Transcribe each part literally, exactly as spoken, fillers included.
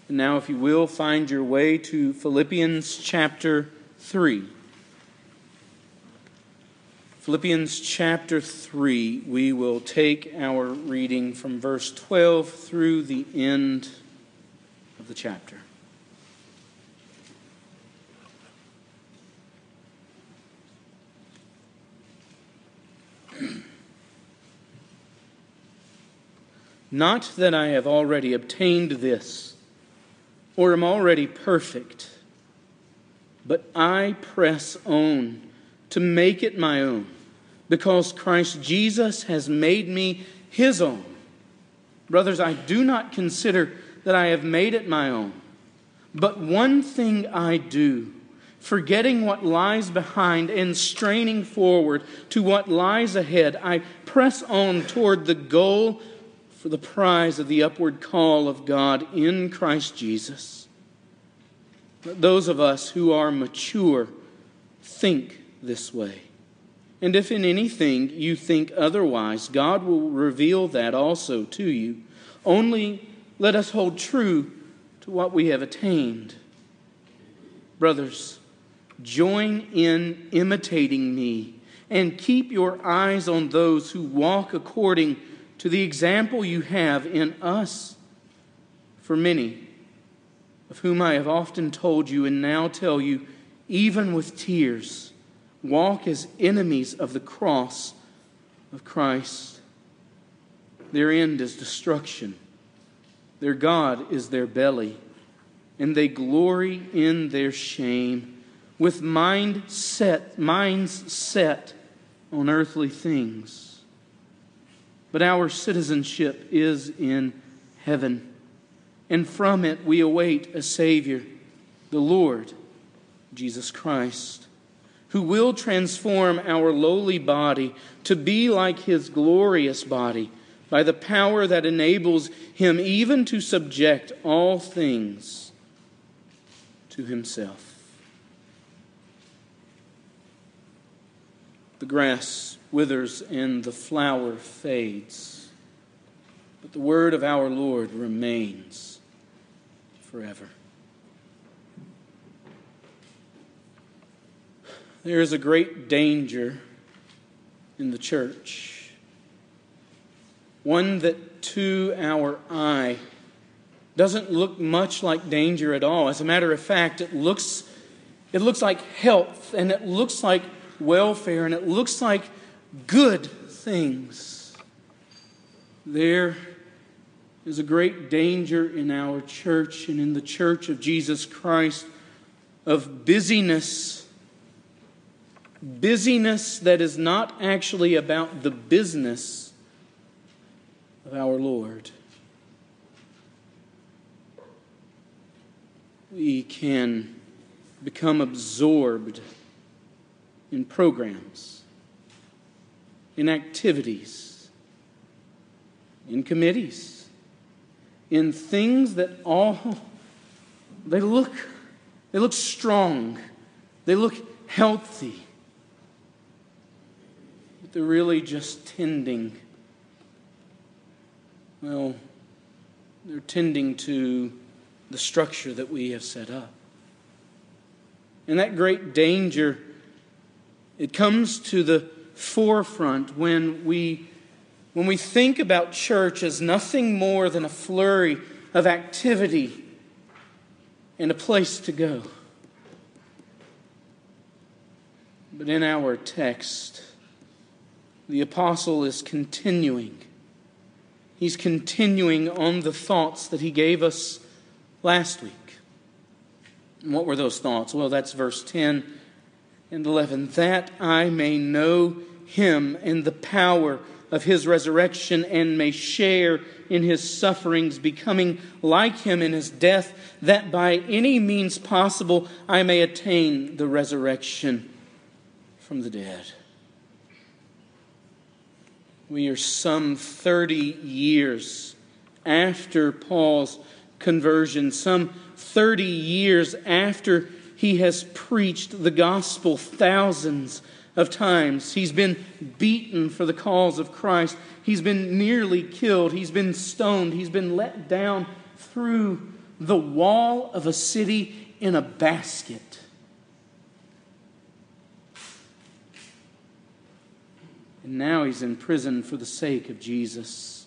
And now, if you will, find your way to Philippians chapter three. Philippians chapter three, we will take our reading from verse twelve through the end of the chapter. Not that I have already obtained this, or am already perfect, but I press on to make it my own, because Christ Jesus has made me His own. Brothers, I do not consider that I have made it my own, but one thing I do, forgetting what lies behind and straining forward to what lies ahead, I press on toward the goal for the prize of the upward call of God in Christ Jesus. Those of us who are mature think this way. And if in anything you think otherwise, God will reveal that also to you. Only let us hold true to what we have attained. Brothers, join in imitating me and keep your eyes on those who walk according to the example you have in us. For many, of whom I have often told you and now tell you, even with tears, walk as enemies of the cross of Christ. Their end is destruction. Their God is their belly, and they glory in their shame, with mind set, minds set on earthly things. But our citizenship is in heaven, and from it we await a Savior, the Lord Jesus Christ, who will transform our lowly body to be like His glorious body by the power that enables Him even to subject all things to Himself. The grass withers and the flower fades, but the word of our Lord remains forever. There is a great danger in the church, one that to our eye doesn't look much like danger at all. As a matter of fact, it looks it looks like health, and it looks like welfare, and it looks like good things. There is a great danger in our church and in the church of Jesus Christ of busyness. Busyness that is not actually about the business of our Lord. We can become absorbed in programs, in activities, in committees, in things that all, they look, they look strong, they look healthy, but they're really just tending, well, they're tending to the structure that we have set up. And that great danger, it comes to the forefront when we when we think about church as nothing more than a flurry of activity and a place to go. But in our text, the apostle is continuing. He's continuing on the thoughts that he gave us last week. And what were those thoughts? Well, that's verse ten and eleven. That I may know Him and the power of His resurrection, and may share in His sufferings, becoming like Him in His death, that by any means possible I may attain the resurrection from the dead. We are some thirty years after Paul's conversion, some thirty years after he has preached the gospel thousands of times. He's been beaten for the cause of Christ. He's been nearly killed. He's been stoned. He's been let down through the wall of a city in a basket. And now he's in prison for the sake of Jesus.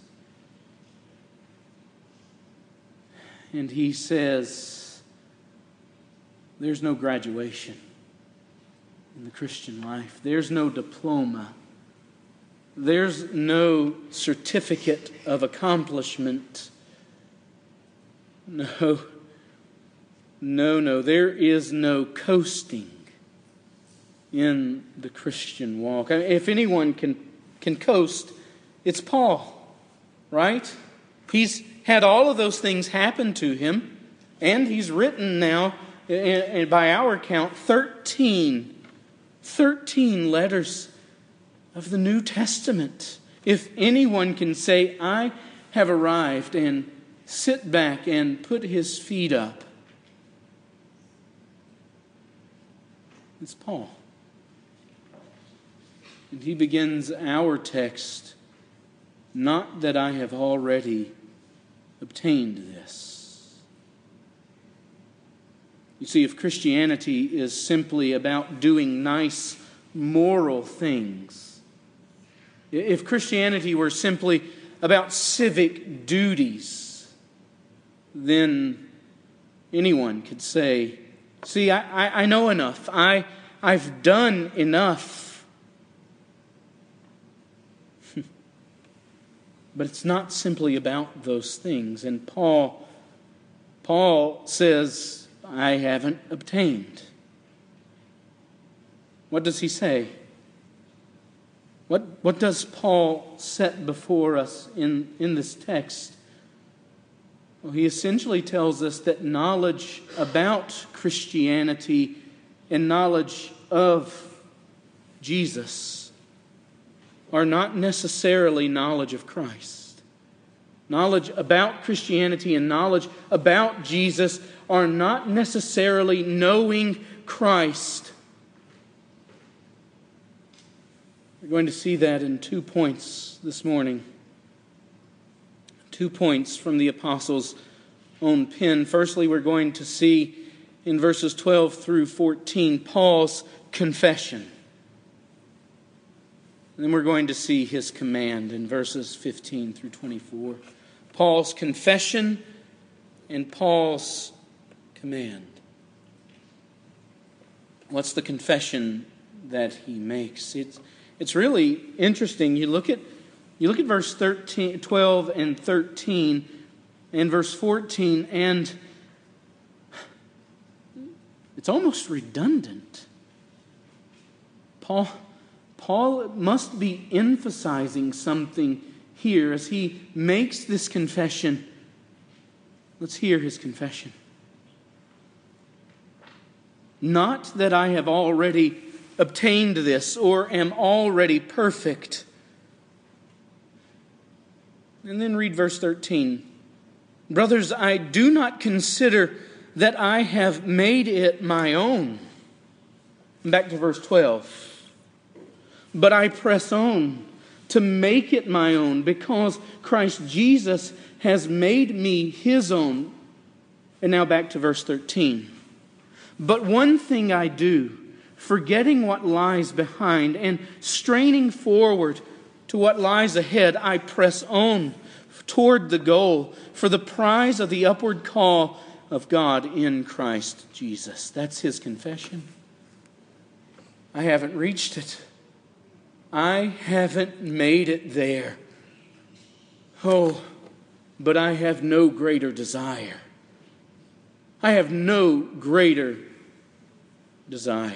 And he says, there's no graduation in the Christian life. There's no diploma. There's no certificate of accomplishment. No, no, no. There is no coasting in the Christian walk. I mean, if anyone can, can coast, it's Paul, right? He's had all of those things happen to him, and he's written now, and by our count, thirteen, thirteen letters of the New Testament. If anyone can say, I have arrived, and sit back and put his feet up, it's Paul. And he begins our text, not that I have already obtained this. You see, if Christianity is simply about doing nice moral things, if Christianity were simply about civic duties, then anyone could say, see, I, I, I know enough. I, I've done enough. But it's not simply about those things. And Paul, Paul says, I haven't obtained. What does he say? What, what does Paul set before us in, in this text? Well, he essentially tells us that knowledge about Christianity and knowledge of Jesus are not necessarily knowledge of Christ. Knowledge about Christianity and knowledge about Jesus are not necessarily knowing Christ. We're going to see that in two points this morning. Two points from the apostles' own pen. Firstly, we're going to see in verses twelve through fourteen Paul's confession. And then we're going to see his command in verses fifteen through twenty-four. Paul's confession and Paul's command. What's the confession that he makes? It's, it's really interesting. You look at You look at verse thirteen, twelve and thirteen and verse fourteen, and it's almost redundant. Paul, Paul must be emphasizing something here as he makes this confession. Let's hear his confession. Not that I have already obtained this or am already perfect. And then read verse thirteen. Brothers, I do not consider that I have made it my own. Back to verse twelve. But I press on to make it my own because Christ Jesus has made me his own. And now back to verse thirteen. But one thing I do, forgetting what lies behind and straining forward to what lies ahead, I press on toward the goal for the prize of the upward call of God in Christ Jesus. That's his confession. I haven't reached it. I haven't made it there. Oh, but I have no greater desire. I have no greater desire.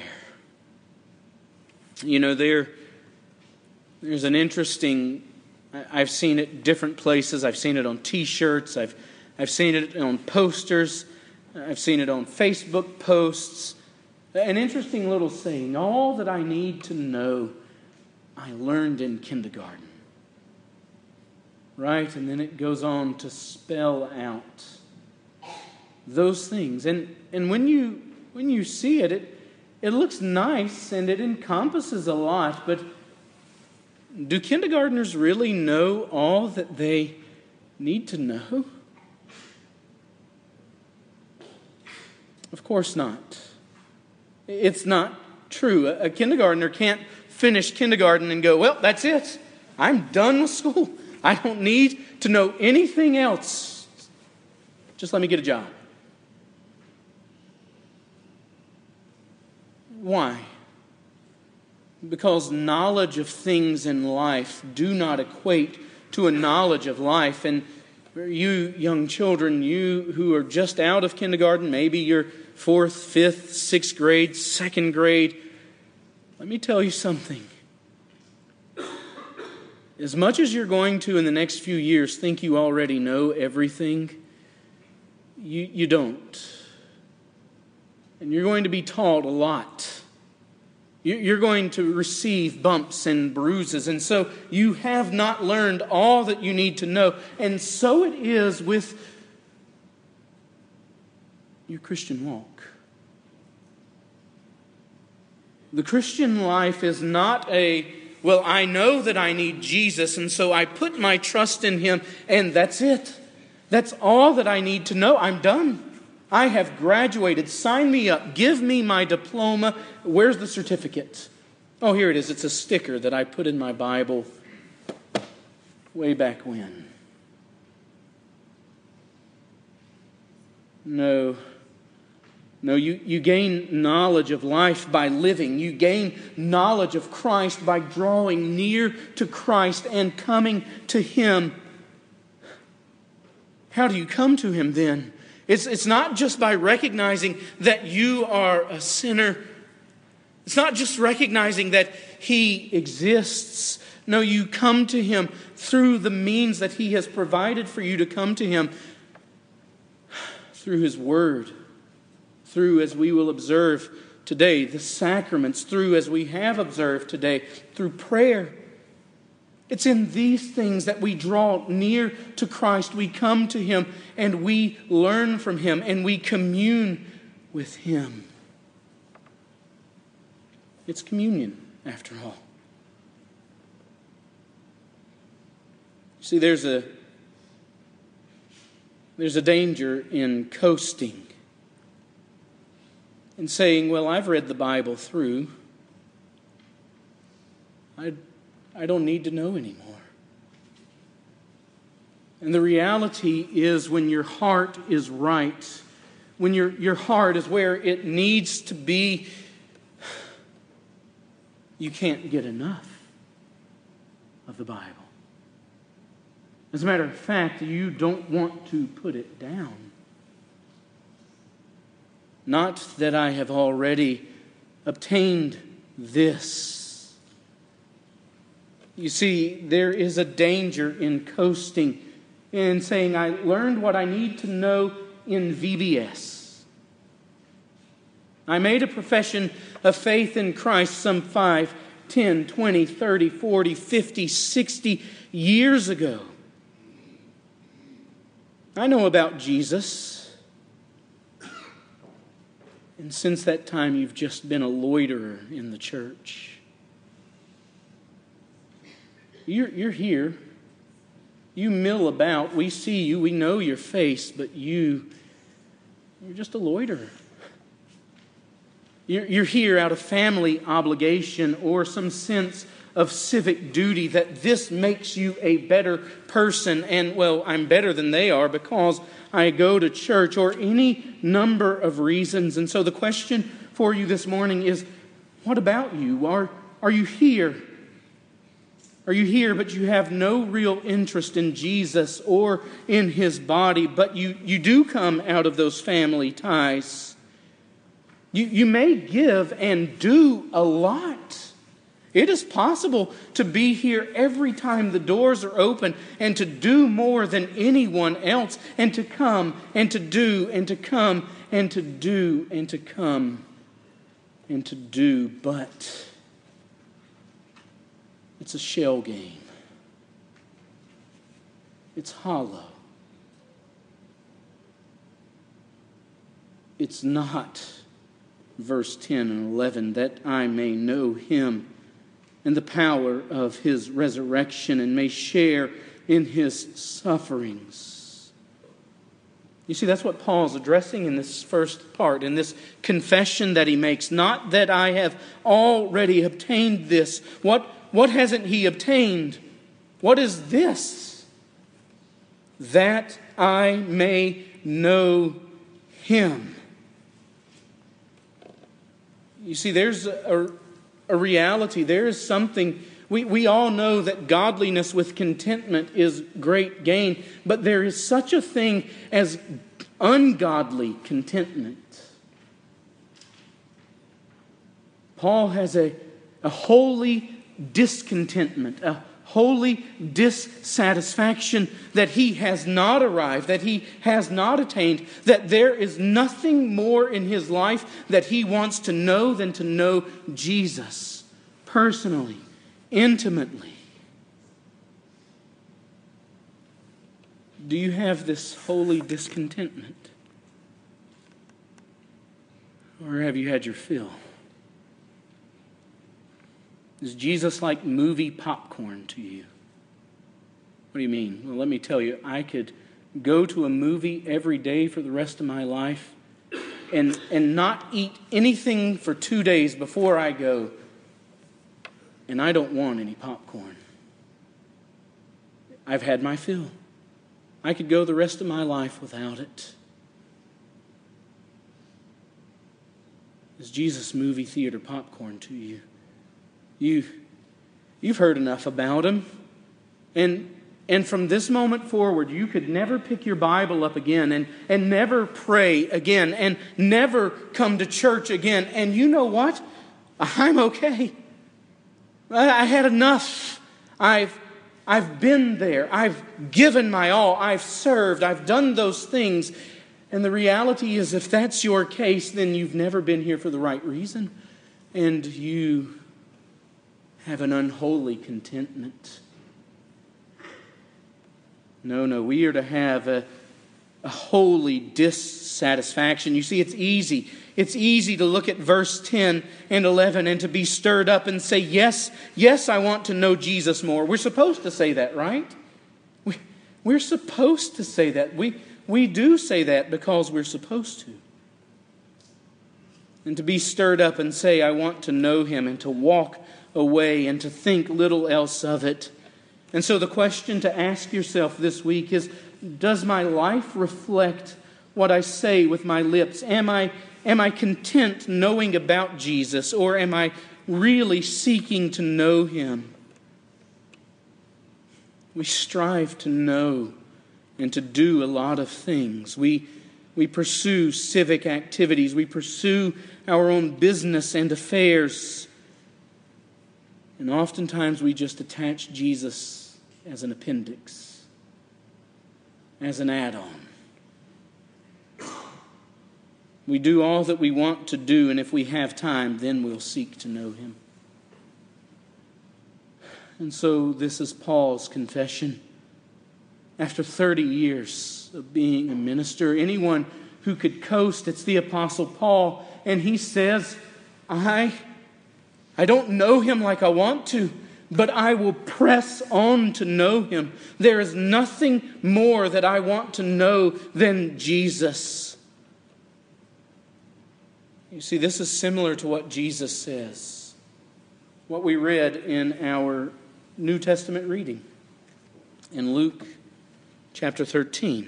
You know, there, there's an interesting, I've seen it different places. I've seen it on T-shirts. I've, I've seen it on posters. I've seen it on Facebook posts. An interesting little saying, all that I need to know, I learned in kindergarten. Right? And then it goes on to spell out those things. And and when you when you see it, it it looks nice and it encompasses a lot, but do kindergartners really know all that they need to know? Of course not. It's not true. A kindergartner can't finish kindergarten and go, well, that's it. I'm done with school. I don't need to know anything else. Just let me get a job. Why? Because knowledge of things in life do not equate to a knowledge of life. And you young children, you who are just out of kindergarten, maybe you're fourth, fifth, sixth grade, second grade, let me tell you something. As much as you're going to in the next few years think you already know everything, you, you don't. And you're going to be taught a lot. You're going to receive bumps and bruises. And so you have not learned all that you need to know. And so it is with your Christian walk. The Christian life is not a, well, I know that I need Jesus, and so I put my trust in Him, and that's it. That's all that I need to know. I'm done. I have graduated. Sign me up. Give me my diploma. Where's the certificate? Oh, here it is. It's a sticker that I put in my Bible way back when. No. No, you, you gain knowledge of life by living. You gain knowledge of Christ by drawing near to Christ and coming to Him. How do you come to Him then? It's, it's not just by recognizing that you are a sinner. It's not just recognizing that He exists. No, you come to Him through the means that He has provided for you to come to Him. Through His Word. Through, as we will observe today, the sacraments. Through, as we have observed today, through prayer. It's in these things that we draw near to Christ. We come to Him and we learn from Him and we commune with Him. It's communion, after all. See, there's a there's a danger in coasting and saying, well, I've read the Bible through. I I don't need to know anymore. And the reality is when your heart is right, when your, your heart is where it needs to be, you can't get enough of the Bible. As a matter of fact, you don't want to put it down. Not that I have already obtained this. You see, there is a danger in coasting, in saying, I learned what I need to know in V B S. I made a profession of faith in Christ some five, ten, twenty, thirty, forty, fifty, sixty years ago. I know about Jesus. And since that time, you've just been a loiterer in the church. You're, you're here. You mill about. We see you. We know your face. But you, you're just a loiterer. You're, you're here out of family obligation or some sense of civic duty that this makes you a better person. And, well, I'm better than they are because I go to church, or any number of reasons. And so the question for you this morning is, what about you? Are, are you here? Are you here, but you have no real interest in Jesus or in His body, but you, you do come out of those family ties? You, you may give and do a lot. It is possible to be here every time the doors are open and to do more than anyone else, and to come and to do and to come and to do and to come and to do, but it's a shell game. It's hollow. It's not, verse ten and eleven, that I may know Him and the power of His resurrection and may share in His sufferings. You see, that's what Paul's addressing in this first part, in this confession that he makes. Not that I have already obtained this. What, what hasn't he obtained? What is this? That I may know him. You see, there's a, a reality. There is something. We, we all know that godliness with contentment is great gain, but there is such a thing as ungodly contentment. Paul has a, a holy discontentment, a holy dissatisfaction that he has not arrived, that he has not attained, that there is nothing more in his life that he wants to know than to know Jesus personally, intimately. Do you have this holy discontentment? Or have you had your fill? Is Jesus like movie popcorn to you? What do you mean? Well, let me tell you, I could go to a movie every day for the rest of my life and, and not eat anything for two days before I go, and I don't want any popcorn. I've had my fill. I could go the rest of my life without it. Is Jesus movie theater popcorn to you? You, you've heard enough about him. And, and from this moment forward, you could never pick your Bible up again and, and never pray again and never come to church again. And you know what? I'm okay. I, I had enough. I've I've been there. I've given my all. I've served. I've done those things. And the reality is, if that's your case, then you've never been here for the right reason. And you have an unholy contentment. No, no, we are to have a, a holy dissatisfaction. You see, it's easy. It's easy to look at verse ten and eleven and to be stirred up and say, yes, yes, I want to know Jesus more. We're supposed to say that, right? We, we're supposed to say that. We, we do say that because we're supposed to. And to be stirred up and say, I want to know him, and to walk away and to think little else of it. And so the question to ask yourself this week is, does my life reflect what I say with my lips? Am I Am I content knowing about Jesus, or am I really seeking to know him? We strive to know and to do a lot of things. We, we pursue civic activities. We pursue our own business and affairs. And oftentimes we just attach Jesus as an appendix, as an add-on. We do all that we want to do, and if we have time, then we'll seek to know him. And so this is Paul's confession. After thirty years of being a minister, anyone who could coast, it's the Apostle Paul. And he says, I, I don't know him like I want to, but I will press on to know him. There is nothing more that I want to know than Jesus. You see, this is similar to what Jesus says, what we read in our New Testament reading in Luke chapter thirteen.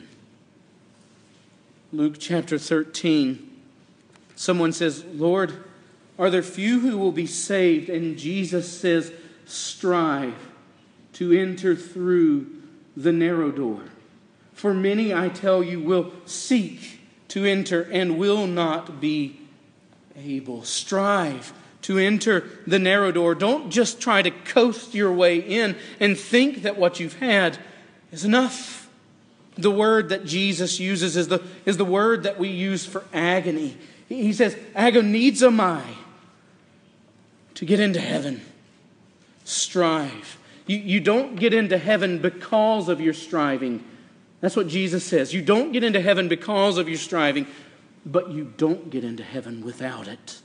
Luke chapter thirteen, someone says, Lord, are there few who will be saved? And Jesus says, strive to enter through the narrow door. For many, I tell you, will seek to enter and will not be able. Strive to enter the narrow door. Don't just try to coast your way in and think that what you've had is enough. The word that Jesus uses is the, is the word that we use for agony. He says, agonizomai, to get into heaven. Strive. You, you don't get into heaven because of your striving. That's what Jesus says. You don't get into heaven because of your striving. But you don't get into heaven without it.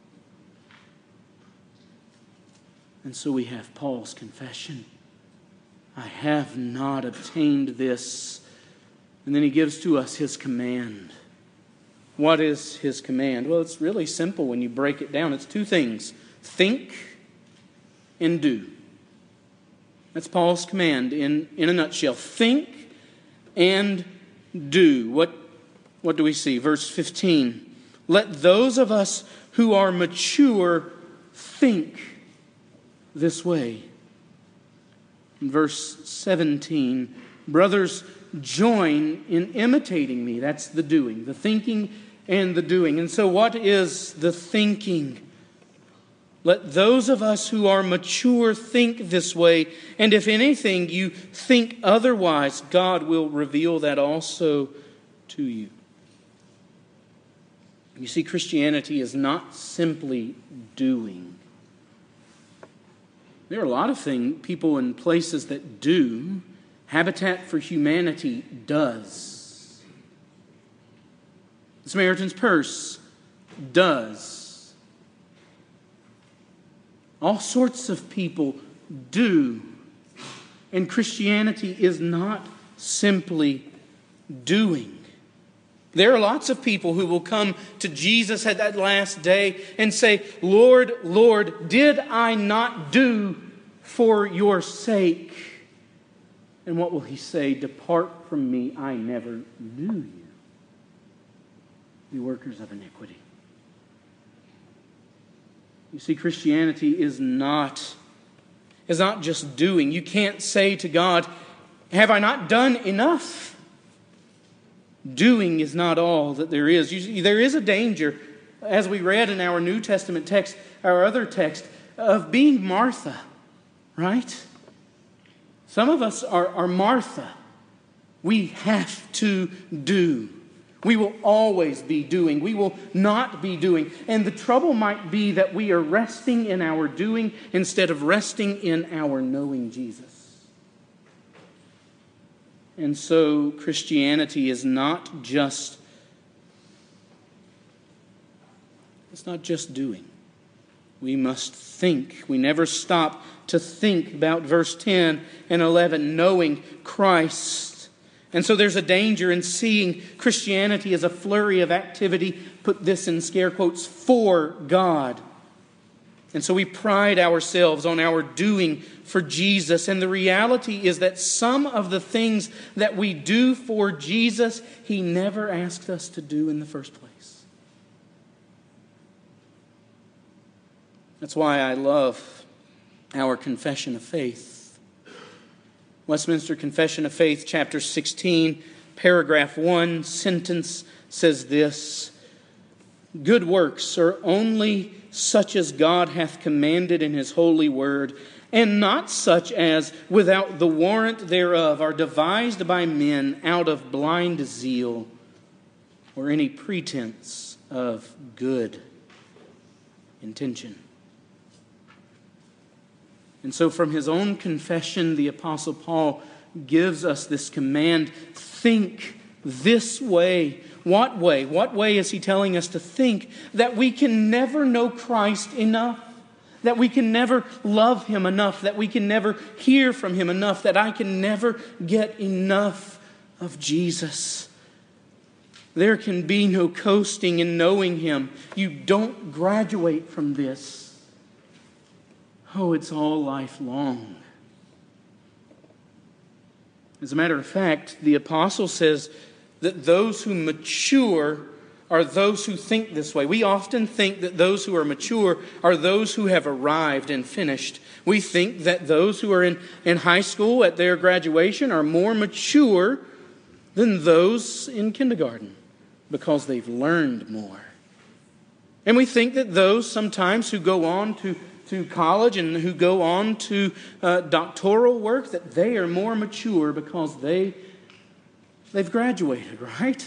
And so we have Paul's confession. I have not obtained this, And then he gives to us his command. What is his command? Well, it's really simple when you break it down. It's two things: think and do. That's Paul's command in, in a nutshell. Think and do. What, what do we see? Verse fifteen. Let those of us who are mature think this way. In verse seventeen, brothers, join in imitating me. That's the doing, the thinking and the doing. And so what is the thinking? Let those of us who are mature think this way, and if anything you think otherwise, God will reveal that also to you. You see, Christianity is not simply doing. There are a lot of things, people in places that do. Habitat for Humanity does. The Samaritan's Purse does. All sorts of people do. And Christianity is not simply doing. There are lots of people who will come to Jesus at that last day and say, Lord, Lord, did I not do for your sake? And what will he say? Depart from me, I never knew you, you workers of iniquity. You see, Christianity is not, is not just doing. You can't say to God, have I not done enough? Doing is not all that there is. You see, there is a danger, as we read in our New Testament text, our other text, of being Martha, right? Some of us are, are Martha. We have to do. We will always be doing. We will not be doing. And the trouble might be that we are resting in our doing instead of resting in our knowing Jesus. And so Christianity is not just, it's not just doing. We must think. We never stop to think about verse ten and eleven, knowing Christ. And so there's a danger in seeing Christianity as a flurry of activity, put this in scare quotes, for God. And so we pride ourselves on our doing for Jesus. And the reality is that some of the things that we do for Jesus, He never asked us to do in the first place. That's why I love our confession of faith. Westminster Confession of Faith, chapter sixteen, paragraph one, sentence says this: good works are only such as God hath commanded in His holy word, and not such as, without the warrant thereof, are devised by men out of blind zeal or any pretense of good intention. And so from his own confession, the Apostle Paul gives us this command: think this way. What way? What way is he telling us to think? That we can never know Christ enough. That we can never love Him enough. That we can never hear from Him enough. That I can never get enough of Jesus. There can be no coasting in knowing Him. You don't graduate from this. Oh, it's all lifelong. As a matter of fact, the apostle says that those who mature are those who think this way. We often think that those who are mature are those who have arrived and finished. We think that those who are in, in high school at their graduation are more mature than those in kindergarten because they've learned more. And we think that those sometimes who go on to to college and who go on to uh, doctoral work, that they are more mature because they, they've graduated, right?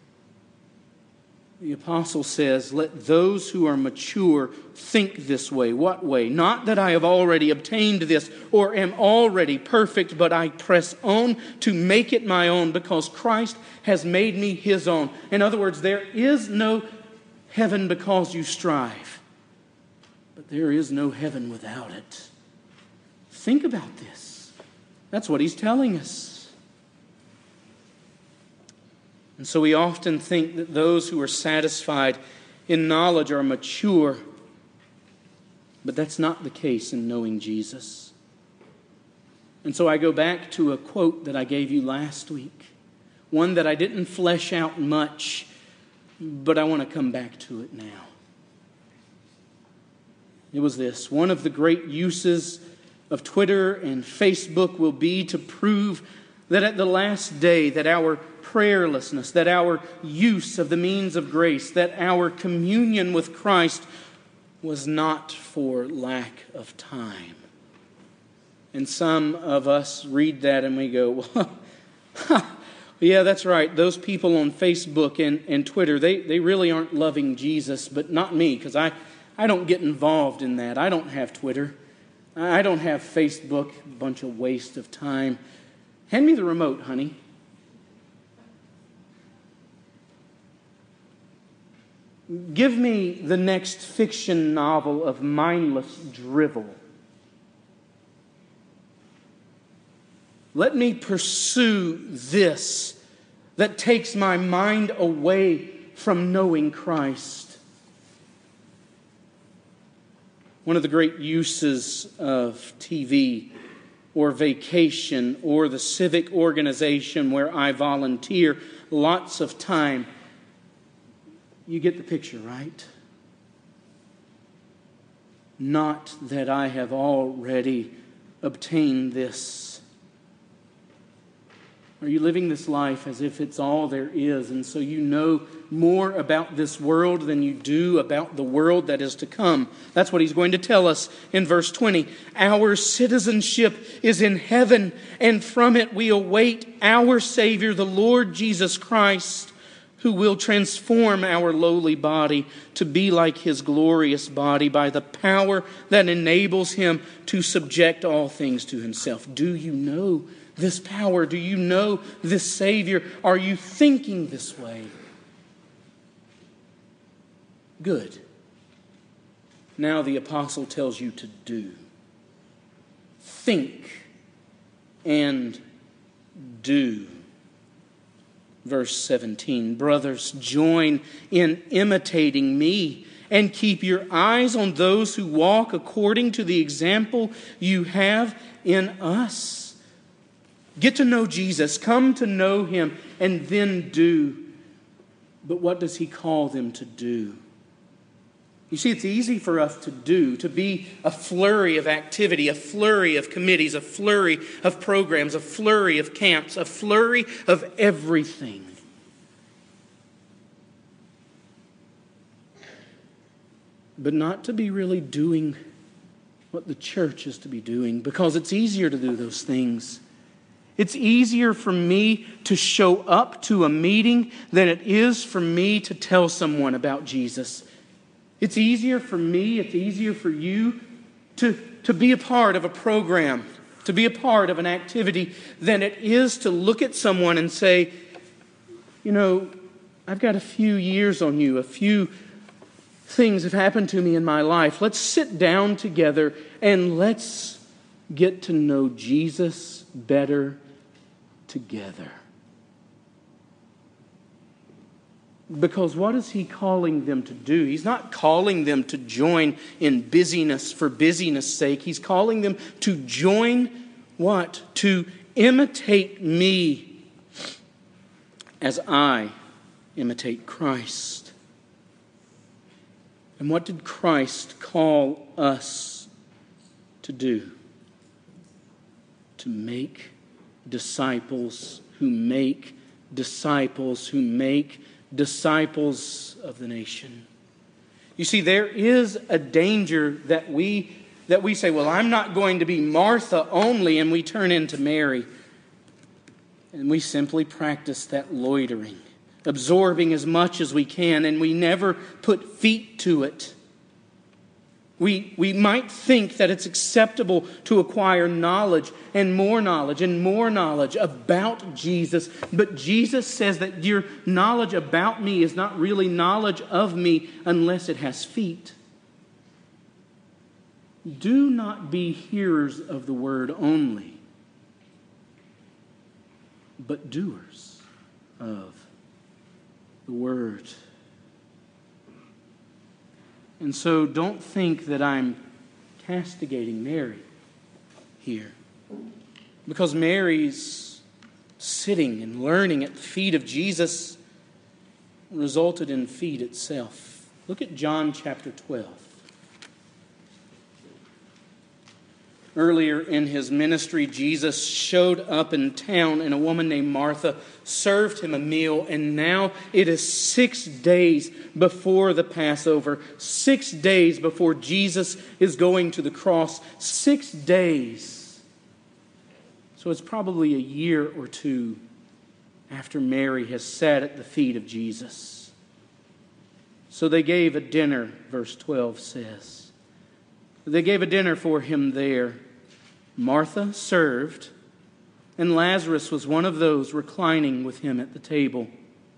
The apostle says, let those who are mature think this way. What way? Not that I have already obtained this or am already perfect, but I press on to make it my own because Christ has made me His own. In other words, there is no heaven because you strive. But there is no heaven without it. Think about this. That's what he's telling us. And so we often think that those who are satisfied in knowledge are mature. But that's not the case in knowing Jesus. And so I go back to a quote that I gave you last week. One that I didn't flesh out much, but I want to come back to it now. It was this: one of the great uses of Twitter and Facebook will be to prove that at the last day, that our prayerlessness, that our use of the means of grace, that our communion with Christ was not for lack of time. And some of us read that and we go, well, yeah, that's right. Those people on Facebook and, and Twitter, they, they really aren't loving Jesus, but not me, because I, I don't get involved in that. I don't have Twitter. I don't have Facebook, a bunch of waste of time. Hand me the remote, honey. Give me the next fiction novel of mindless drivel. Let me pursue this that takes my mind away from knowing Christ. One of the great uses of T V or vacation or the civic organization where I volunteer lots of time. You get the picture, right? Not that I have already obtained this. Are you living this life as if it's all there is, and so you know more about this world than you do about the world that is to come? That's what he's going to tell us in verse twenty. Our citizenship is in heaven, and from it we await our Savior, the Lord Jesus Christ, who will transform our lowly body to be like His glorious body by the power that enables Him to subject all things to Himself. Do you know this power? Do you know this Savior? Are you thinking this way? Good. Now the apostle tells you to do. Think and do. Verse seventeen, brothers, join in imitating me and keep your eyes on those who walk according to the example you have in us. Get to know Jesus, come to know Him, and then do. But what does He call them to do? You see, it's easy for us to do, to be a flurry of activity, a flurry of committees, a flurry of programs, a flurry of camps, a flurry of everything. But not to be really doing what the church is to be doing, because it's easier to do those things. It's easier for me to show up to a meeting than it is for me to tell someone about Jesus. It's easier for me, it's easier for you to, to be a part of a program, to be a part of an activity, than it is to look at someone and say, you know, I've got a few years on you, a few things have happened to me in my life. Let's sit down together and let's get to know Jesus better together. Because what is He calling them to do? He's not calling them to join in busyness for busyness' sake. He's calling them to join what? To imitate me as I imitate Christ. And what did Christ call us to do? To make disciples who make disciples who make disciples of the nation. You see, there is a danger that we that we say, well, I'm not going to be Martha only, and we turn into Mary. And we simply practice that loitering, absorbing as much as we can, and we never put feet to it. We, we might think that it's acceptable to acquire knowledge and more knowledge and more knowledge about Jesus. But Jesus says that your knowledge about me is not really knowledge of me unless it has feet. Do not be hearers of the word only, but doers of the Word. And so don't think that I'm castigating Mary here, because Mary's sitting and learning at the feet of Jesus resulted in feet itself. Look at John chapter twelve. Earlier in his ministry, Jesus showed up in town, and a woman named Martha served him a meal. And now it is six days before the Passover, six days before Jesus is going to the cross, six days. So it's probably a year or two after Mary has sat at the feet of Jesus. So they gave a dinner, verse twelve says. They gave a dinner for him there. Martha served, and Lazarus was one of those reclining with him at the table.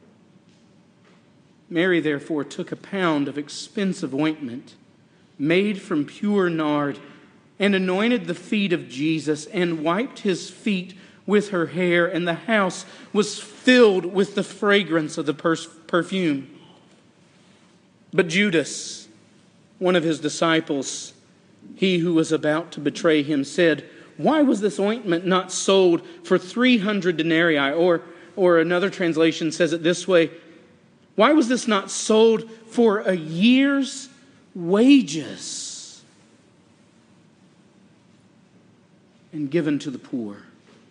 Mary therefore took a pound of expensive ointment made from pure nard and anointed the feet of Jesus and wiped his feet with her hair, and the house was filled with the fragrance of the perfume. But Judas, one of his disciples, he who was about to betray him, said, "Why was this ointment not sold for three hundred denarii?" Or, or another translation says it this way, "Why was this not sold for a year's wages and given to the poor?"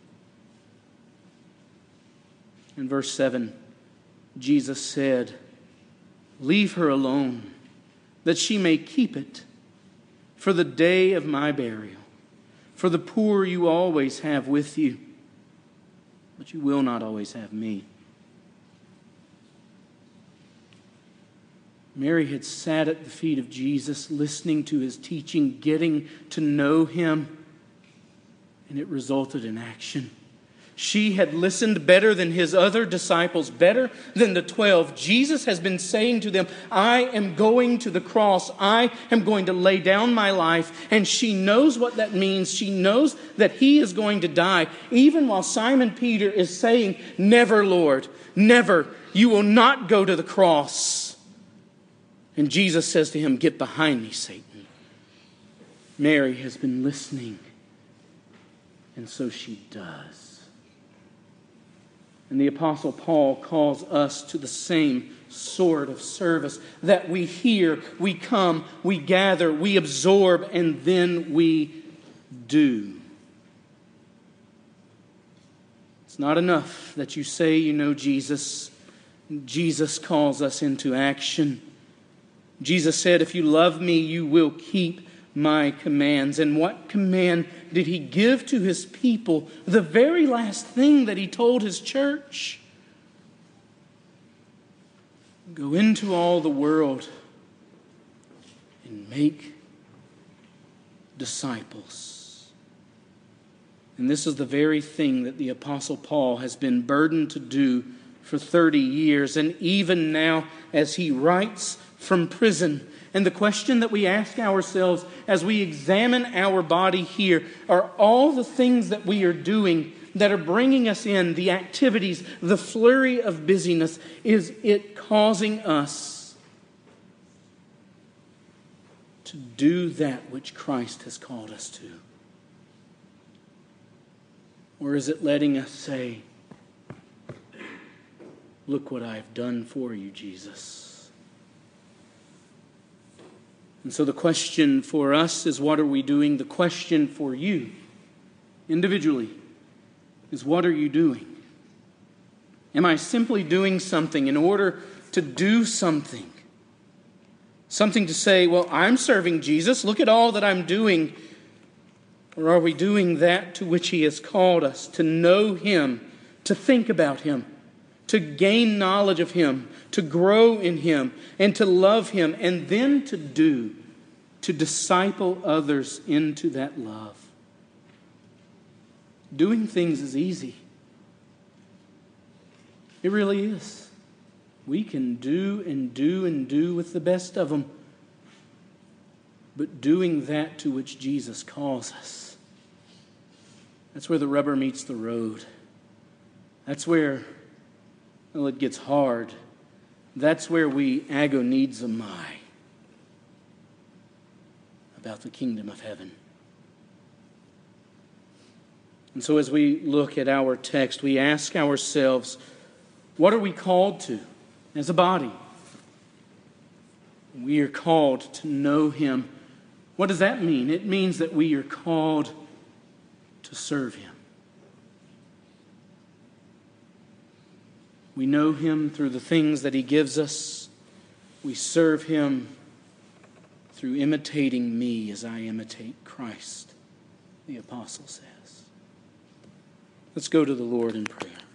In verse seven, Jesus said, "Leave her alone, that she may keep it for the day of my burial. For the poor you always have with you, but you will not always have me." Mary had sat at the feet of Jesus, listening to his teaching, getting to know him, and it resulted in action. She had listened better than his other disciples, better than the twelve. Jesus has been saying to them, "I am going to the cross. I am going to lay down my life." And she knows what that means. She knows that he is going to die. Even while Simon Peter is saying, "Never, Lord, never. You will not go to the cross." And Jesus says to him, "Get behind me, Satan." Mary has been listening, and so she does. And the Apostle Paul calls us to the same sort of service, that we hear, we come, we gather, we absorb, and then we do. It's not enough that you say you know Jesus. Jesus calls us into action. Jesus said, "If you love me, you will keep my commands." And what command did he give to his people? The very last thing that he told his church. Go into all the world and make disciples. And this is the very thing that the Apostle Paul has been burdened to do for thirty years. And even now, as he writes from prison, and the question that we ask ourselves as we examine our body here, are all the things that we are doing that are bringing us in, the activities, the flurry of busyness, is it causing us to do that which Christ has called us to? Or is it letting us say, "Look what I've done for you, Jesus"? And so the question for us is, what are we doing? The question for you, individually, is, what are you doing? Am I simply doing something in order to do something? Something to say, well, I'm serving Jesus, look at all that I'm doing. Or are we doing that to which he has called us, to know him, to think about him, to gain knowledge of him, to grow in him, and to love him, and then to do, to disciple others into that love? Doing things is easy. It really is. We can do and do and do with the best of them. But doing that to which Jesus calls us, that's where the rubber meets the road. That's where, well, it gets hard. That's where we agonizomai about the kingdom of heaven. And so as we look at our text, we ask ourselves, what are we called to as a body? We are called to know Him. What does that mean? It means that we are called to serve Him. We know Him through the things that He gives us. We serve Him through imitating me as I imitate Christ, the apostle says. Let's go to the Lord in prayer.